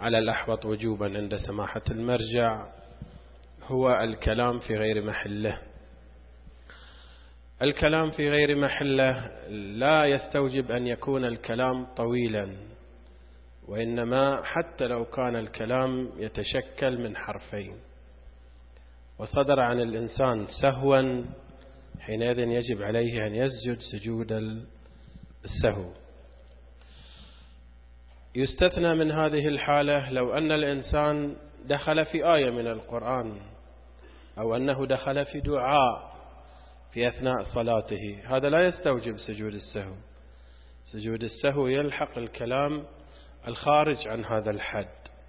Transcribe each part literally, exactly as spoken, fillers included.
على الأحوط وجوبا عند سماحة المرجع هو الكلام في غير محله. الكلام في غير محله لا يستوجب أن يكون الكلام طويلا، وإنما حتى لو كان الكلام يتشكل من حرفين وصدر عن الإنسان سهوا، حينئذ يجب عليه أن يسجد سجود السهو. يستثنى من هذه الحالة لو أن الإنسان دخل في آية من القرآن أو أنه دخل في دعاء في أثناء صلاته، هذا لا يستوجب سجود السهو. سجود السهو يلحق الكلام الخارج عن هذا الحد.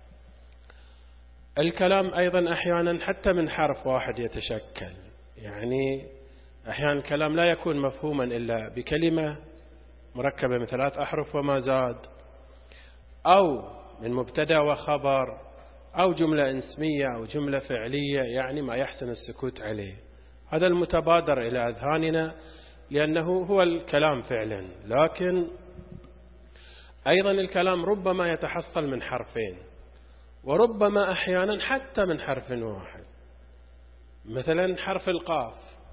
الكلام أيضا أحيانا حتى من حرف واحد يتشكل، يعني أحيانا الكلام لا يكون مفهوما إلا بكلمة مركبة من ثلاث أحرف وما زاد، أو من مبتدأ وخبر، أو جملة اسمية أو جملة فعلية، يعني ما يحسن السكوت عليه. هذا المتبادر إلى أذهاننا لأنه هو الكلام فعلا، لكن أيضا الكلام ربما يتحصل من حرفين، وربما أحيانا حتى من حرف واحد. مثلا حرف القاف،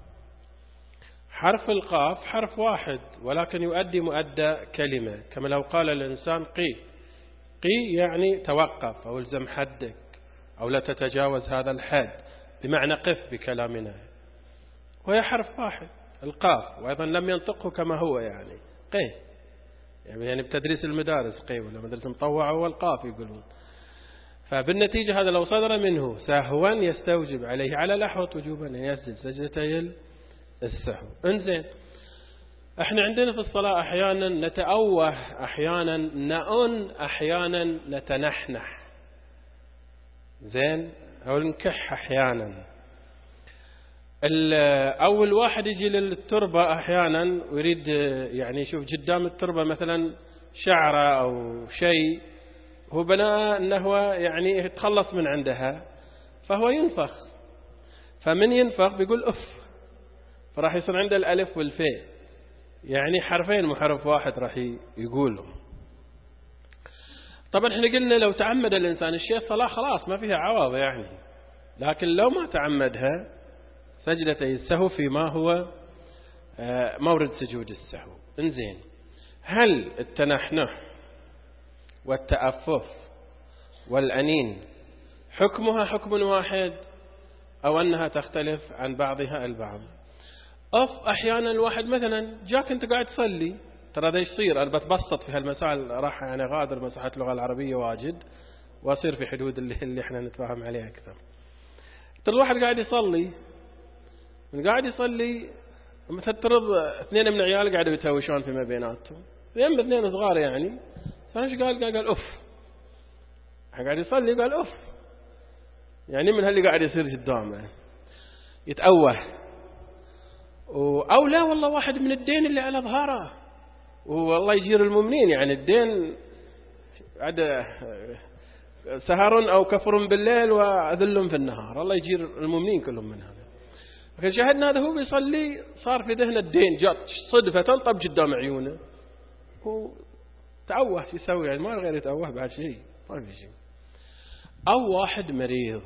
حرف القاف حرف واحد ولكن يؤدي مؤدى كلمة، كما لو قال الإنسان قي، قي يعني توقف أو الزم حدك أو لا تتجاوز هذا الحد، بمعنى قف بكلامنا، وهي حرف واحد القاف، وأيضا لم ينطقه كما هو، يعني قي، يعني بتدريس المدارس قي، ولا مدرسة مطوعة هو القاف يقولون. فبالنتيجة هذا لو صدر منه سهوا يستوجب عليه على الأحوط وجوبا أن يسجد سجدتي السهو. انزين، احنا عندنا في الصلاة أحيانا نتأوه، أحيانا نأن، أحيانا نتنحنح، زين، أو نكح أحيانا. أول واحد يجي للتربة أحيانا ويريد يعني يشوف قدام التربة مثلا شعرة أو شيء، هو بناء أنه يعني يتخلص من عندها، فهو ينفخ، فمن ينفخ بيقول أف، فراح يصير عنده الألف والفاء، يعني حرفين مو حرف واحد راح يقوله. طبعا احنا قلنا لو تعمد الإنسان الشيء الصلاة خلاص ما فيها عوض يعني، لكن لو ما تعمدها سجدتي السهو فيما هو مورد سجود السهو. انزين، هل التنحنح والتأفف والأنين حكمها حكم واحد أو أنها تختلف عن بعضها البعض؟ أف أحيانا الواحد مثلا جاك أنت قاعد تصلي، ترى هذا يصير، أنا بتبسط في هالمسائل، راح يعني غادر مساحة اللغة العربية واجد وأصير في حدود اللي, اللي احنا نتفاهم عليها أكثر. ترى الواحد قاعد يصلي، من قاعد يصلي مثل ترض اثنين من عيال قاعدوا يتهاوشون فيما بيناتهم، يم اثنين صغار يعني، فايش قال؟ قال قال أف، قاعد يصلي قال أف، يعني من هاللي قاعد يصير قدامه يتأوه. أو لا والله واحد من الدين اللي على ظهره، والله يجير المؤمنين، يعني الدين عاد سهر أو كفر بالليل وأذل في النهار، الله يجير المؤمنين كلهم من هذا. لكن شاهدنا هذا هو بيصلي صار في ذهن الدين، جات صدفة طب قدام عيونه، هو تعوه، شو يسوي يعني؟ ما غير يتأوه بعد شيء، ما في شيء. أو واحد مريض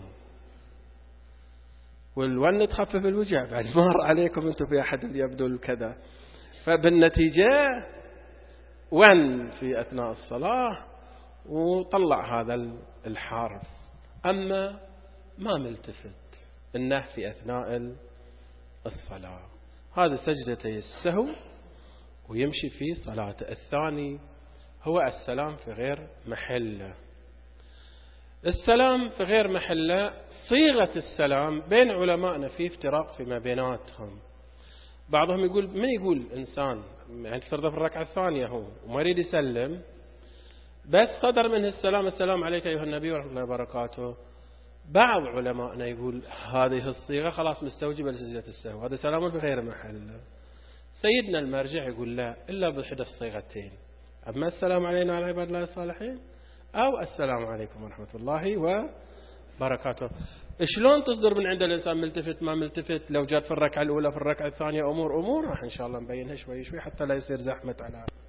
والون تخفف الوجع، بعد مر عليكم أنتم في أحد اللي يبدو كذا، فبالنتيجة ون في أثناء الصلاة وطلع هذا الحرف. أما ما ملتفت إنه في أثناء الصلاة، هذا سجدتي السهو ويمشي في صلاته. الثاني هو السلام في غير محله. السلام في غير محله، صيغة السلام بين علمائنا في افتراق فيما بيناتهم. بعضهم يقول، من يقول إنسان يعني فرض في الركعة الثانية هو وما يريد يسلم، بس صدر منه السلام، السلام عليك أيها النبي ورحمة الله وبركاته، بعض علمائنا يقول هذه الصيغة خلاص مستوجبة لسجدة السهو، هذا سلام في غير محله. سيدنا المرجع يقول لا، إلا بإحدى الصيغتين، أما السلام علينا وعلى عباد الله الصالحين أو السلام عليكم ورحمة الله وبركاته. شلون تصدر من عند الإنسان ملتفت ما ملتفت؟ لو جات في الركعة الأولى في الركعة الثانية أمور أمور راح إن شاء الله نبينها شوي شوي حتى لا يصير زحمة على